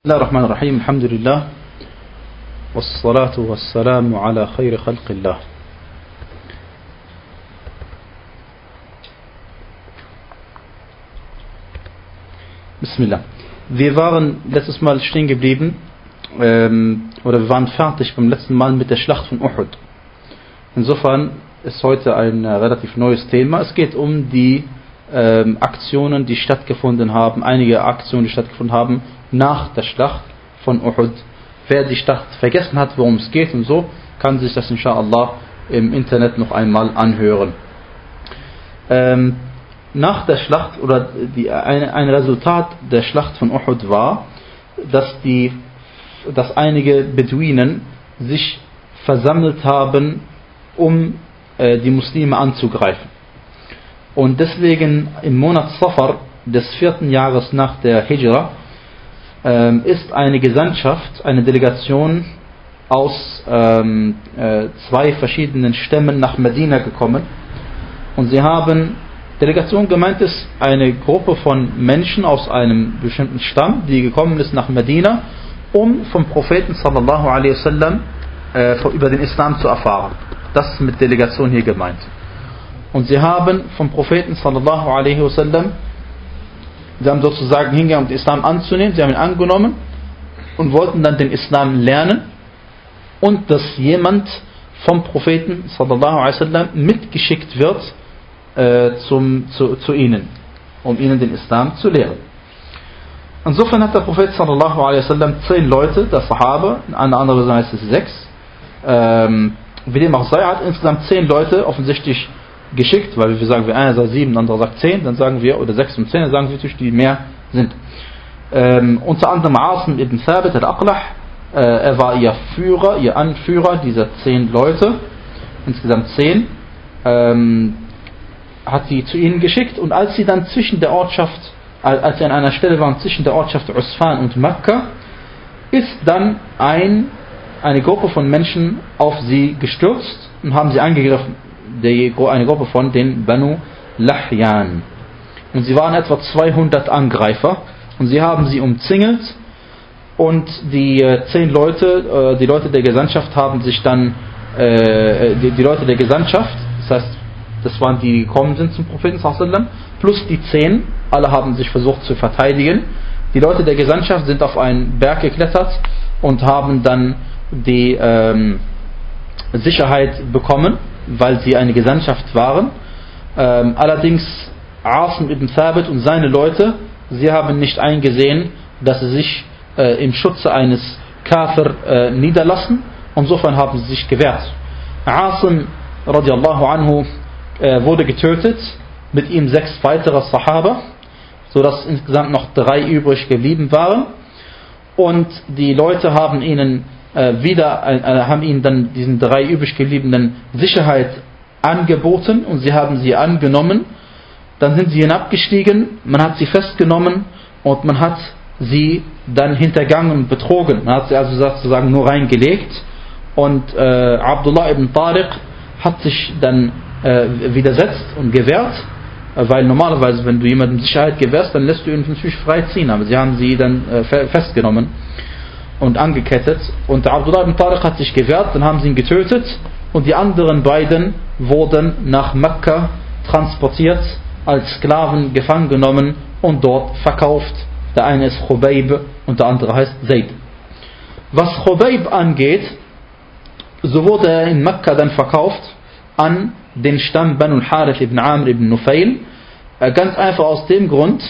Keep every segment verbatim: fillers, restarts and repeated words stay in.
بسم الله الرحمن الرحيم الحمد لله والصلاة والسلام على خير خلق الله. Bismillah. Wir waren letztes Mal stehen geblieben, ähm, oder wir waren fertig beim letzten Mal mit der Schlacht von Uhud. Insofern ist heute ein äh, relativ neues Thema. Es geht um die ähm, Aktionen, die stattgefunden haben, einige Aktionen, die stattgefunden haben nach der Schlacht von Uhud. Wer die Schlacht vergessen hat, worum es geht und so, kann sich das inshallah im Internet noch einmal anhören. Ähm, nach der Schlacht, oder die, ein, ein Resultat der Schlacht von Uhud war, dass, die, dass einige Beduinen sich versammelt haben, um äh, die Muslime anzugreifen. Und deswegen im Monat Safar des vierten Jahres nach der Hijra ähm, ist eine Gesandtschaft, eine Delegation aus ähm, äh, zwei verschiedenen Stämmen nach Medina gekommen. Und sie haben, Delegation gemeint ist eine Gruppe von Menschen aus einem bestimmten Stamm, die gekommen ist nach Medina, um vom Propheten sallallahu alaihi wasallam äh, über den Islam zu erfahren. Das ist mit Delegation hier gemeint. Und sie haben vom Propheten sallallahu alaihi wasallam, sie haben sozusagen hingegangen, um den Islam anzunehmen, sie haben ihn angenommen und wollten dann den Islam lernen und dass jemand vom Propheten sallallahu alaihi wasallam mitgeschickt wird äh, zum, zu, zu ihnen, um ihnen den Islam zu lehren. Insofern hat der Prophet sallallahu alaihi wasallam zehn Leute, der Sahaba, an andere Version heißt es sechs, ähm, wie dem auch sei, hat insgesamt zehn Leute offensichtlich geschickt, weil wir sagen, wir einer sagt sieben, andere sagt zehn, dann sagen wir, oder sechs und zehn, dann sagen wir natürlich, die mehr sind. Ähm, unter anderem Asim ibn Thabit al-Aqlah, äh, er war ihr Führer, ihr Anführer dieser zehn Leute, insgesamt zehn, ähm, hat sie zu ihnen geschickt, und als sie dann zwischen der Ortschaft, als sie an einer Stelle waren zwischen der Ortschaft Usfan und Mekka, ist dann ein, eine Gruppe von Menschen auf sie gestürzt und haben sie angegriffen. Die, eine Gruppe von den Banu Lahyan. Und sie waren etwa zweihundert Angreifer und sie haben sie umzingelt, und die äh, zehn Leute, äh, die Leute der Gesandtschaft haben sich dann, äh, die, die Leute der Gesandtschaft, das heißt, das waren die, die gekommen sind zum Propheten sallallahu alaihi wasallam, plus die zehn, alle haben sich versucht zu verteidigen. Die Leute der Gesandtschaft sind auf einen Berg geklettert und haben dann die ähm, Sicherheit bekommen, weil sie eine Gesandtschaft waren. Ähm, allerdings Asim ibn Thabit und seine Leute, sie haben nicht eingesehen, dass sie sich äh, im Schutze eines Kafir äh, niederlassen, und insofern haben sie sich gewehrt. Asim radiallahu anhu äh, wurde getötet, mit ihm sechs weitere Sahaba, sodass insgesamt noch drei übrig geblieben waren, und die Leute haben ihnen wieder äh, haben ihnen dann diesen drei übrig gebliebenen Sicherheit angeboten, und sie haben sie angenommen. Dann sind sie hinabgestiegen, man hat sie festgenommen und man hat sie dann hintergangen und betrogen. Man hat sie also sozusagen nur reingelegt, und äh, Abdullah ibn Tariq hat sich dann äh, widersetzt und gewehrt, weil normalerweise, wenn du jemandem Sicherheit gewährst, dann lässt du ihn natürlich freiziehen, aber sie haben sie dann äh, festgenommen und angekettet, und Abdullah ibn Tariq hat sich gewehrt, dann haben sie ihn getötet, und die anderen beiden wurden nach Mekka transportiert, als Sklaven gefangen genommen und dort verkauft. Der eine ist Khubayb und der andere heißt Zayd. Was Khubayb angeht, so wurde er in Mekka dann verkauft an den Stamm Banu al-Harith ibn Amr ibn Nufail, ganz einfach aus dem Grund,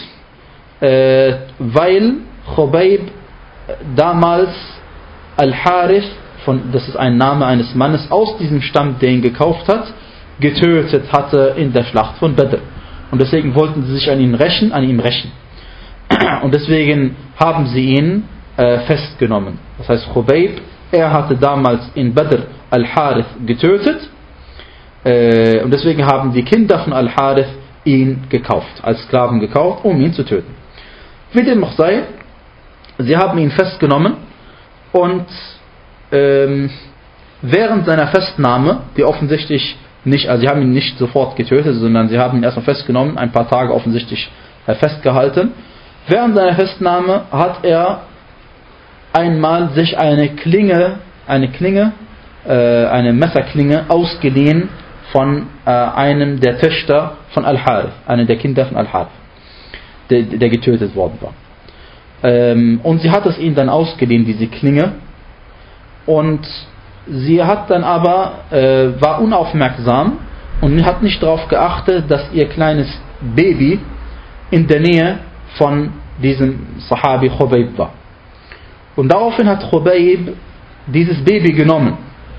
weil Khubayb damals Al-Harith, von, das ist ein Name eines Mannes aus diesem Stamm, der ihn gekauft hat, getötet hatte in der Schlacht von Badr. Und deswegen wollten sie sich an ihm rächen, an ihm rächen. Und deswegen haben sie ihn äh, festgenommen. Das heißt, Khubayb, er hatte damals in Badr Al-Harith getötet, äh, und deswegen haben die Kinder von Al-Harith ihn gekauft, als Sklaven gekauft, um ihn zu töten. Wie dem auch sei, sie haben ihn festgenommen, und ähm, während seiner Festnahme, die offensichtlich nicht, also sie haben ihn nicht sofort getötet, sondern sie haben ihn erstmal festgenommen, ein paar Tage offensichtlich festgehalten. Während seiner Festnahme hat er einmal sich eine Klinge, eine Klinge, äh, eine Messerklinge ausgeliehen von äh, einem der Töchter von Al-Harith, einem der Kinder von Al-Harith, der, der getötet worden war. Ähm, und sie hat es ihm dann ausgeliehen, diese Klinge, und sie hat dann aber, äh, war unaufmerksam und hat nicht darauf geachtet, dass ihr kleines Baby in der Nähe von diesem Sahabi Khubayb war. Und daraufhin hat Khubayb dieses Baby genommen.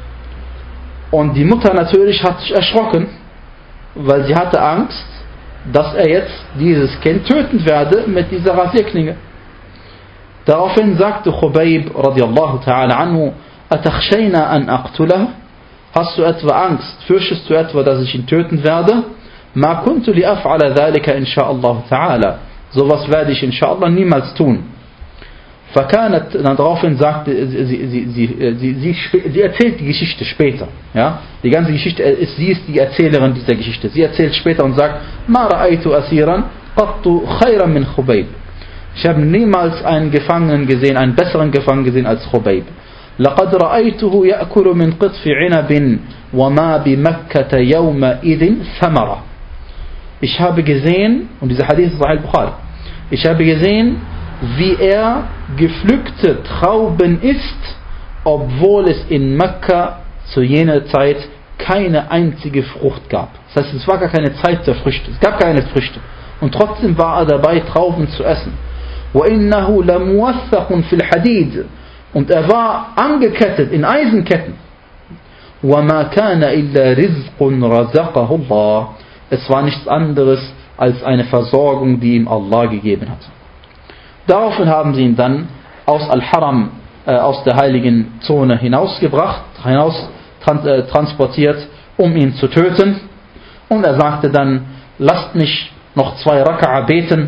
Und die Mutter natürlich hat sich erschrocken, weil sie hatte Angst, dass er jetzt dieses Kind töten werde mit dieser Rasierklinge. Daraufhin sagte Khubayb radiallahu ta'ala anhu: Atakhshayna an aqtulah? Hast du etwa Angst? Fürchtest du etwa, dass ich ihn töten werde? Ma kuntu li af'ala dhalika insha'Allah ta'ala. Sowas werde ich insha'Allah niemals tun. Fakanat, daraufhin sagte sie, sie, sie, sie, sie, sie erzählt die Geschichte später. Ja? Die ganze Geschichte ist, sie ist die Erzählerin dieser Geschichte. Sie erzählt später und sagt: Ma ra'aytu asiran qattu khayran min Khubayb. Ich habe niemals einen Gefangenen gesehen, einen besseren Gefangenen gesehen als Khubayb. لقد رأيته يأكل من قطف عنب وما بمكة يومئذ ثمرة. Ich habe gesehen, und dieser Hadith ist Sahih Bukhari, ich habe gesehen, wie er gepflückte Trauben isst, obwohl es in Mekka zu jener Zeit keine einzige Frucht gab. Das heißt, es war gar keine Zeit der Früchte, es gab keine Früchte. Und trotzdem war er dabei, Trauben zu essen. وَإِنَّهُ لَمُوَثَّقٌ فِي الْحَدِيدِ. Und er war angekettet in Eisenketten. وَمَا كَانَ إِلَّا رِزْقٌ رَزَقَهُ اللَّهُ. Es war nichts anderes als eine Versorgung, die ihm Allah gegeben hat. Daraufhin haben sie ihn dann aus Al-Haram, äh, aus der heiligen Zone hinausgebracht, hinaus trans- äh, transportiert, um ihn zu töten. Und er sagte dann: Lasst mich noch zwei Raka'a beten.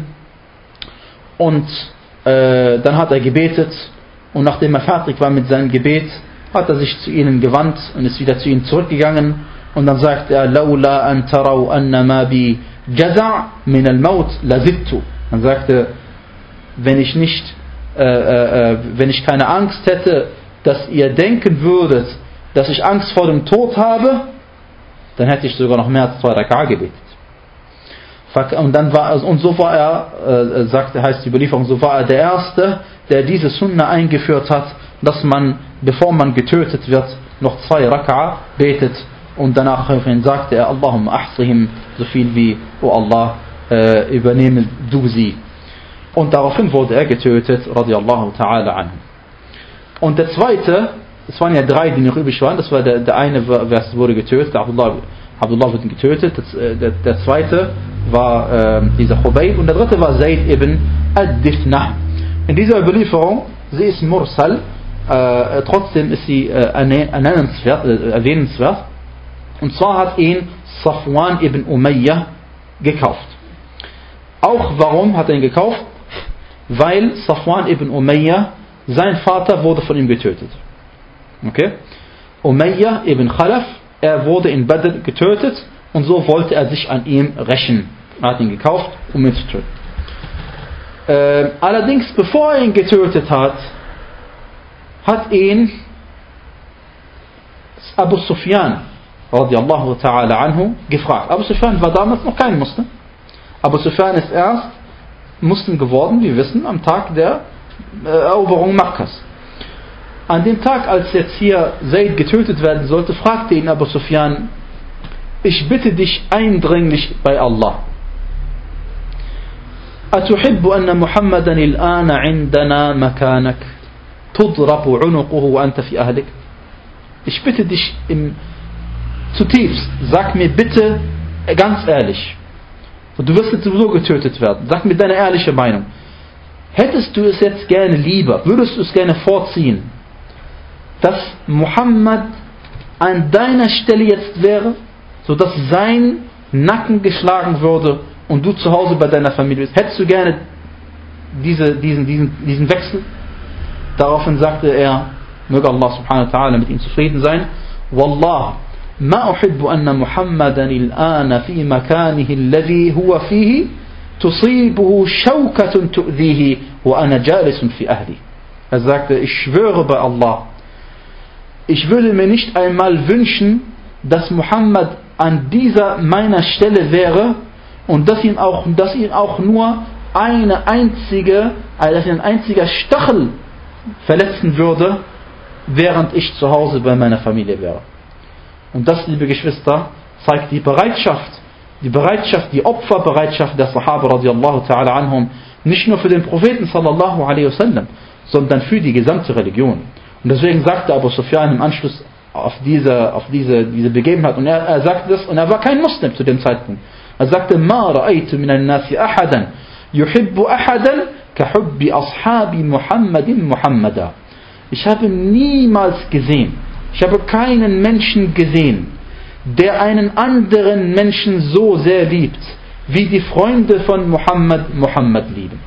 Und äh, dann hat er gebetet. Und nachdem er fertig war mit seinem Gebet, hat er sich zu ihnen gewandt und ist wieder zu ihnen zurückgegangen. Und dann sagt er: Laula an taraw anna ma bi jaza' min al-maut lazidtu. Dann sagte: Wenn ich nicht, äh, äh, wenn ich keine Angst hätte, dass ihr denken würdet, dass ich Angst vor dem Tod habe, dann hätte ich sogar noch mehr als zwei Raka'a gebetet. Und dann war, und so war er, äh, sagt, heißt die Überlieferung, so war er der Erste, der diese Sunna eingeführt hat, dass man, bevor man getötet wird, noch zwei Raka'a betet, und danach sagte er: Allahumma ahsihim, so viel wie: O Allah, äh, übernehme du sie. Und daraufhin wurde er getötet, radiallahu ta'ala anhu. Und der zweite, es waren ja drei, die noch übrig waren, das war der, der eine, wer wurde getötet, Abdullah, Abdullah wurde getötet, das, der, der zweite war äh, dieser Khubayb, und der dritte war Zayd ibn ad-Difnah. In dieser Überlieferung, sie ist Mursal, äh, trotzdem ist sie äh, ernennenswert, äh, erwähnenswert. Und zwar hat ihn Safwan ibn Umayyah gekauft. Auch warum hat er ihn gekauft? Weil Safwan ibn Umayyah, sein Vater wurde von ihm getötet. Okay? Umayyah ibn Khalaf, er wurde in Badr getötet, und so wollte er sich an ihm rächen. Er hat ihn gekauft, um ihn zu töten. Äh, allerdings, bevor er ihn getötet hat, hat ihn Abu Sufyan radiallahu ta'ala anhu gefragt. Abu Sufyan war damals noch kein Muslim. Abu Sufyan ist erst Muslim geworden, wir wissen, am Tag der Eroberung Makkas. An dem Tag, als jetzt hier Zayd getötet werden sollte, fragte ihn Abu Sufyan: Ich bitte dich eindringlich bei Allah, أتحب أن محمدا الآن عندنا مكانك تضرب عنقه وأنت في أهلك. Ich bitte dich im, zutiefst, sag mir bitte ganz ehrlich, du wirst jetzt sowieso getötet werden, sag mir deine ehrliche Meinung. Hättest du es jetzt gerne lieber, würdest du es gerne vorziehen, dass Muhammad an deiner Stelle jetzt wäre, sodass sein Nacken geschlagen würde und du zu Hause bei deiner Familie bist? Hättest du gerne diese, diesen, diesen, diesen Wechsel? Daraufhin sagte er, möge Allah subhanahu wa ta'ala mit ihm zufrieden sein: Wallah, ma uhibbu anna Muhammadan il-ana fi makanihi alladhi huwa fihi tusibuhu shawkatun tu'dhihi wa ana jalisun fi ahli. Er sagte, ich schwöre bei Allah, ich würde mir nicht einmal wünschen, dass Muhammad an dieser meiner Stelle wäre und dass ihn auch, dass ihn auch nur eine einzige, dass ihn ein einziger Stachel verletzen würde, während ich zu Hause bei meiner Familie wäre. Und das, liebe Geschwister, zeigt die Bereitschaft, die Bereitschaft, die Opferbereitschaft der Sahaba radiallahu ta'ala anhum, nicht nur für den Propheten sallallahu alaihi wasallam, sondern für die gesamte Religion. Und deswegen sagte Abu Sufyan im Anschluss auf diese, auf diese, diese Begebenheit, und er, er sagte das, und er war kein Muslim zu dem Zeitpunkt. Er sagte, Ma ra'aytu min al-nasi ahadan yuhibbu ahadan ka hubbi ashabi Muhammadin Muhammada. Ich habe niemals gesehen, ich habe keinen Menschen gesehen, der einen anderen Menschen so sehr liebt, wie die Freunde von Muhammad Muhammad lieben.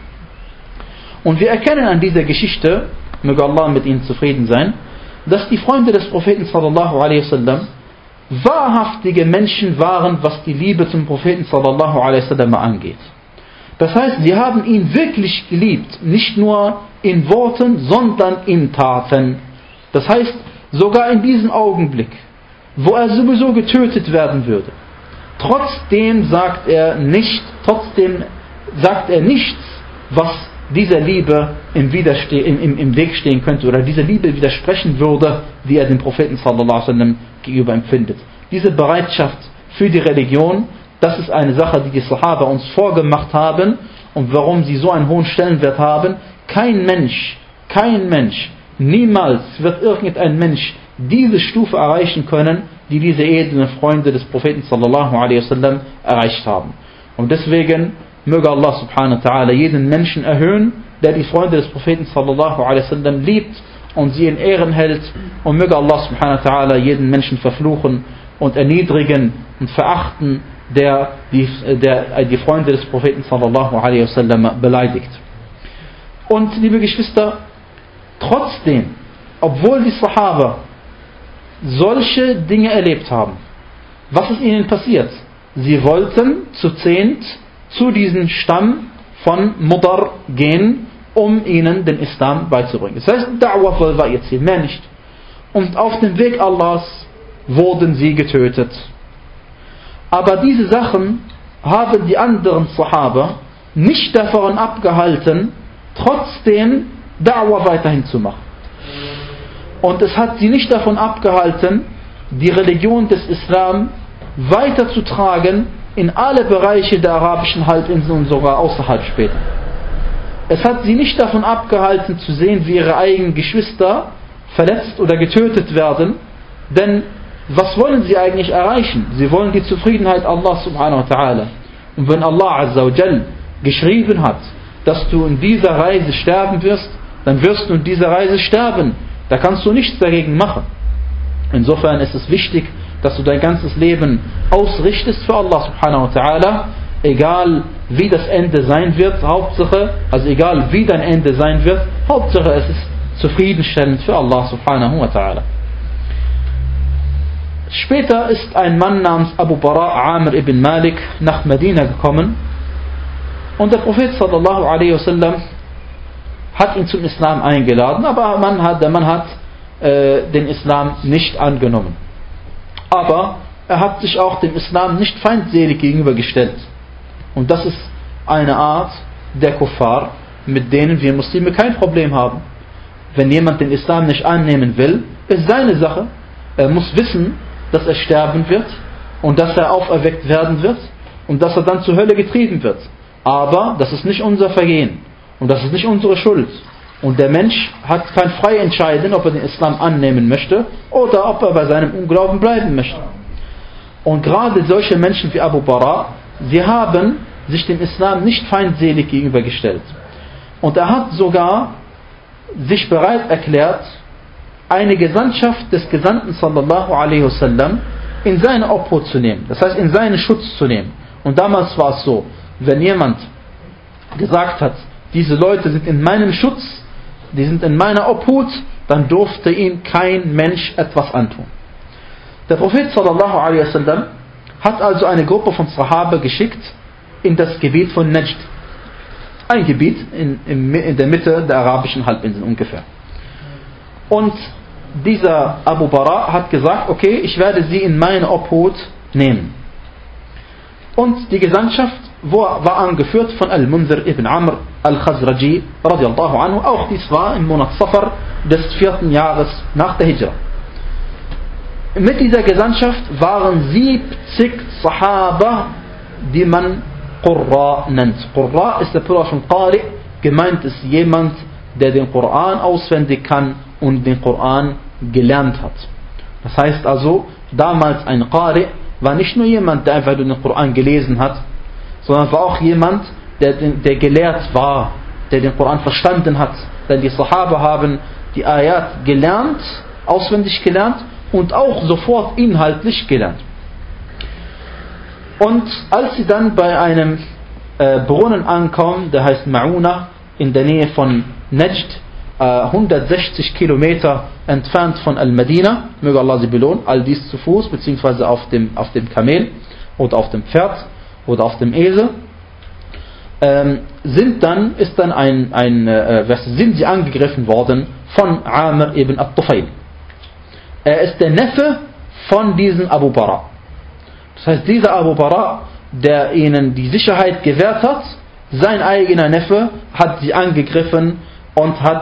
Und wir erkennen an dieser Geschichte, möge Allah mit ihnen zufrieden sein, dass die Freunde des Propheten sallallahu alaihi wasallam wahrhaftige Menschen waren, was die Liebe zum Propheten sallallahu alaihi wasallam angeht. Das heißt, sie haben ihn wirklich geliebt, nicht nur in Worten, sondern in Taten. Das heißt, sogar in diesem Augenblick, wo er sowieso getötet werden würde, trotzdem sagt er nicht, trotzdem sagt er nichts, was dieser Liebe im, Widerste- im, im, im Weg stehen könnte oder dieser Liebe widersprechen würde, die er dem Propheten sallallahu alaihi wasallam gegenüber empfindet. Diese Bereitschaft für die Religion, das ist eine Sache, die die Sahaba uns vorgemacht haben und warum sie so einen hohen Stellenwert haben. Kein Mensch, kein Mensch, niemals wird irgendein Mensch diese Stufe erreichen können, die diese edlen Freunde des Propheten sallallahu alaihi wasallam erreicht haben. Und deswegen möge Allah subhanahu wa ta'ala jeden Menschen erhöhen, der die Freunde des Propheten sallallahu alaihi wasallam liebt und sie in Ehren hält, und möge Allah subhanahu wa ta'ala jeden Menschen verfluchen und erniedrigen und verachten, der die, der die Freunde des Propheten sallallahu alaihi wasallam beleidigt. Und liebe Geschwister, trotzdem, obwohl die Sahaba solche Dinge erlebt haben, was ist ihnen passiert? Sie wollten zu zehnt zu diesem Stamm von Mudar gehen, um ihnen den Islam beizubringen. Das heißt, Da'wah war ihr Ziel, mehr nicht. Und auf dem Weg Allahs wurden sie getötet. Aber diese Sachen haben die anderen Sahaba nicht davon abgehalten, trotzdem Da'wah weiterhin zu machen. Und es hat sie nicht davon abgehalten, die Religion des Islam weiterzutragen in alle Bereiche der arabischen Halbinsel und sogar außerhalb später. Es hat sie nicht davon abgehalten zu sehen, wie ihre eigenen Geschwister verletzt oder getötet werden, denn was wollen sie eigentlich erreichen? Sie wollen die Zufriedenheit Allah subhanahu wa ta'ala. Und wenn Allah azza wa jal geschrieben hat, dass du in dieser Reise sterben wirst, dann wirst du in dieser Reise sterben. Da kannst du nichts dagegen machen. Insofern ist es wichtig, dass du dein ganzes Leben ausrichtest für Allah subhanahu wa ta'ala, egal wie das Ende sein wird, Hauptsache, also egal wie dein Ende sein wird, Hauptsache es ist zufriedenstellend für Allah subhanahu wa ta'ala. Später ist ein Mann namens Abu Bara' Amr ibn Malik nach Medina gekommen und der Prophet sallallahu alaihi wasallam hat ihn zum Islam eingeladen, aber man hat, der Mann hat äh, den Islam nicht angenommen. Aber er hat sich auch dem Islam nicht feindselig gegenübergestellt. Und das ist eine Art der Kuffar, mit denen wir Muslime kein Problem haben. Wenn jemand den Islam nicht annehmen will, ist seine Sache. Er muss wissen, dass er sterben wird und dass er auferweckt werden wird und dass er dann zur Hölle getrieben wird. Aber das ist nicht unser Vergehen und das ist nicht unsere Schuld. Und der Mensch hat kein frei entscheiden, ob er den Islam annehmen möchte oder ob er bei seinem Unglauben bleiben möchte. Und gerade solche Menschen wie Abu Bara, sie haben sich dem Islam nicht feindselig gegenübergestellt. Und er hat sogar sich bereit erklärt, eine Gesandtschaft des Gesandten sallallahu alaihi wasallam in seine Obhut zu nehmen. Das heißt, in seinen Schutz zu nehmen. Und damals war es so, wenn jemand gesagt hat, diese Leute sind in meinem Schutz, die sind in meiner Obhut, dann durfte ihm kein Mensch etwas antun. Der Prophet sallallahu alaihi wasallam hat also eine Gruppe von Sahaba geschickt in das Gebiet von Najd. ein Gebiet in, in, in der Mitte der arabischen Halbinsel ungefähr. Und dieser Abu Bara hat gesagt, okay, ich werde sie in meine Obhut nehmen. Und die Gesandtschaft war angeführt von Al-Munzir ibn Amr al-Khazraji radiallahu anhu. Auch dies war im Monat Safar des vierten Jahres nach der Hijra. Mit dieser Gesandtschaft waren siebzig Sahaba, die man Qurra nennt. Qurra ist der Plural von Qari. Gemeint ist jemand, der den Koran auswendig kann und den Koran gelernt hat. Das heißt also, damals ein Qari war nicht nur jemand, der einfach den Koran gelesen hat, sondern war auch jemand, der, der gelehrt war, der den Koran verstanden hat. Denn die Sahaba haben die Ayat gelernt, auswendig gelernt und auch sofort inhaltlich gelernt. Und als sie dann bei einem äh, Brunnen ankommen, der heißt Ma'una, in der Nähe von Najd, äh, hundertsechzig Kilometer entfernt von Al-Madina, möge Allah sie belohnen, all dies zu Fuß, beziehungsweise auf dem, auf dem Kamel oder auf dem Pferd oder auf dem Esel, ähm, sind dann, ist dann ein, ein äh, sind sie angegriffen worden von Amr ibn At-Tufayl. Er ist der Neffe von diesem Abu Bara. Das heißt, dieser Abu Bara, der ihnen die Sicherheit gewährt hat, sein eigener Neffe hat sie angegriffen und hat,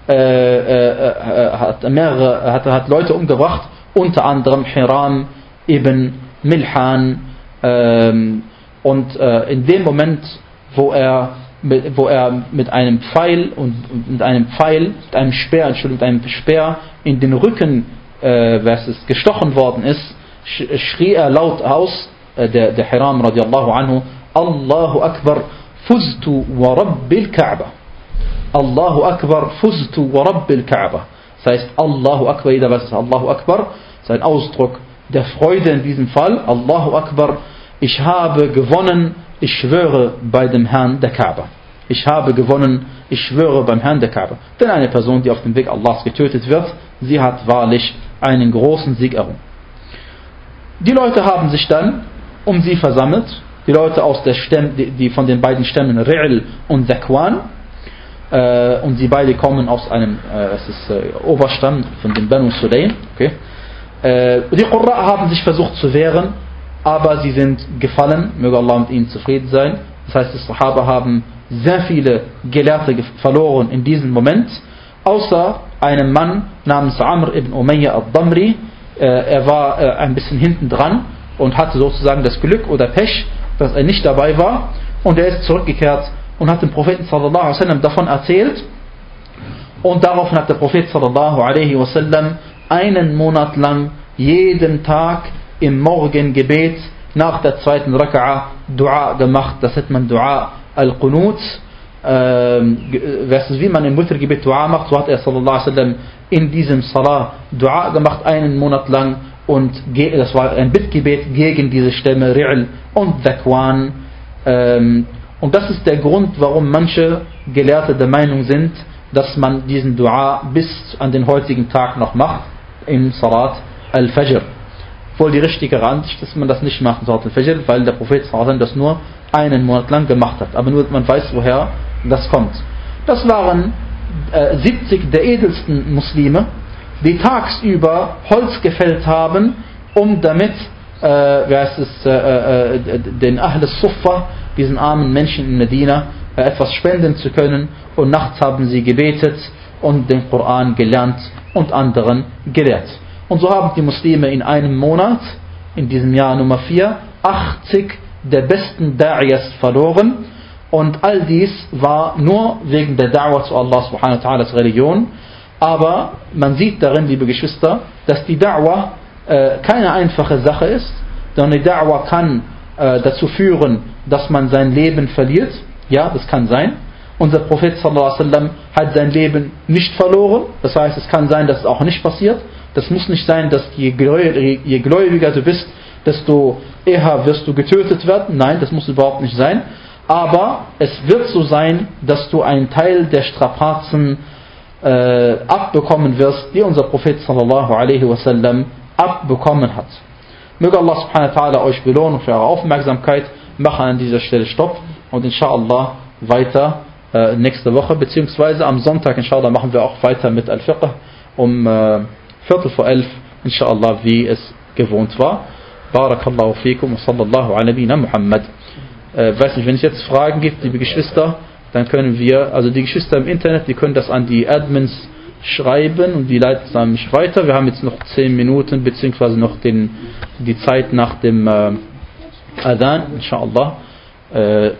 äh, äh, hat mehrere, hat, hat Leute umgebracht, unter anderem Hiram ibn Milhan. Ähm, und äh, in dem Moment, wo er, mit, wo er mit einem Pfeil und mit einem Pfeil, mit einem Speer, Entschuldigung, mit einem Speer in den Rücken äh, was ist, gestochen worden ist, schrie er laut aus, äh, der, der Hiram radiallahu anhu, Allahu Akbar, fuztu wa rabbil Ka'ba. Allahu Akbar, fuztu wa rabbil Ka'ba. Das heißt, Allahu Akbar, jeder weiß es, Allahu Akbar, ist ein Ausdruck der Freude in diesem Fall. Allahu Akbar, ich habe gewonnen, ich schwöre bei dem Herrn der Kaaba. Ich habe gewonnen, ich schwöre beim Herrn der Kaaba. Denn eine Person, die auf dem Weg Allahs getötet wird, sie hat wahrlich einen großen Sieg errungen. Die Leute haben sich dann um sie versammelt, die Leute aus der Stämme, die, die von den beiden Stämmen Ri'l und Zakwan, äh, und sie beide kommen aus einem äh, es ist, äh, Oberstamm von den Banu Sulaym. Okay. Äh, die Qurra haben sich versucht zu wehren, aber sie sind gefallen, möge Allah mit ihnen zufrieden sein. Das heißt, die Sahaba haben sehr viele Gelehrte verloren in diesem Moment, außer einem Mann namens Amr ibn Umayya al-Damri. Er war ein bisschen hinten dran und hatte sozusagen das Glück oder Pech, dass er nicht dabei war, und er ist zurückgekehrt und hat dem Propheten sallallahu alaihi wasallam davon erzählt, und daraufhin hat der Prophet sallallahu alaihi wasallam einen Monat lang jeden Tag im Morgengebet nach der zweiten Raka'a Dua gemacht. Das nennt man Dua al-Qunut. Ähm, wie man im Witr-Gebet Dua macht, so hat er sallallahu alaihi wasallam in diesem Salah Dua gemacht, einen Monat lang, und das war ein Bittgebet gegen diese Stämme Ri'l und Zakwan. Ähm, und das ist der Grund, warum manche Gelehrte der Meinung sind, dass man diesen Dua bis an den heutigen Tag noch macht, im Salat al-Fajr. Wohl die richtige Ansicht, dass man das nicht macht im Salat al-Fajr, weil der Prophet sallallahu alaihi wasallam das nur einen Monat lang gemacht hat. Aber nur, man weiß, woher das kommt. Das waren äh, siebzig der edelsten Muslime, die tagsüber Holz gefällt haben, um damit äh, wer ist es, äh, äh, den Ahl al-Suffa, diesen armen Menschen in Medina, äh, etwas spenden zu können. Und nachts haben sie gebetet und den Koran gelernt und anderen gelehrt. Und so haben die Muslime in einem Monat, in diesem Jahr Nummer vier, achtzig der besten Da'iyas verloren. Und all dies war nur wegen der Da'wah zu Allah subhanahu wa ta'ala's Religion. Aber man sieht darin, liebe Geschwister, dass die Da'wah äh, keine einfache Sache ist, denn die Da'wah kann äh, dazu führen, dass man sein Leben verliert. Ja, das kann sein. Unser Prophet sallallahu alaihi wasallam hat sein Leben nicht verloren. Das heißt, es kann sein, dass es auch nicht passiert. Das muss nicht sein, dass je gläubiger du bist, desto eher wirst du getötet werden. Nein, das muss überhaupt nicht sein. Aber es wird so sein, dass du einen Teil der Strapazen äh, abbekommen wirst, die unser Prophet sallallahu alaihi wasallam abbekommen hat. Möge Allah subhanahu wa ta'ala euch belohnen für eure Aufmerksamkeit. Machen an dieser Stelle Stopp und inshallah weiter äh, nächste Woche, beziehungsweise am Sonntag, inshallah, machen wir auch weiter mit Al-Fiqh um äh, Viertel vor elf, inshallah, wie es gewohnt war. Barakallahu fikum wa sallallahu ala nabina Muhammad. Äh, weiß nicht, wenn es jetzt Fragen gibt, liebe Geschwister, dann können wir, also die Geschwister im Internet, die können das an die Admins schreiben und die leiten es dann nicht weiter. Wir haben jetzt noch zehn Minuten, beziehungsweise noch den, die Zeit nach dem äh, Adhan, inshallah. Äh,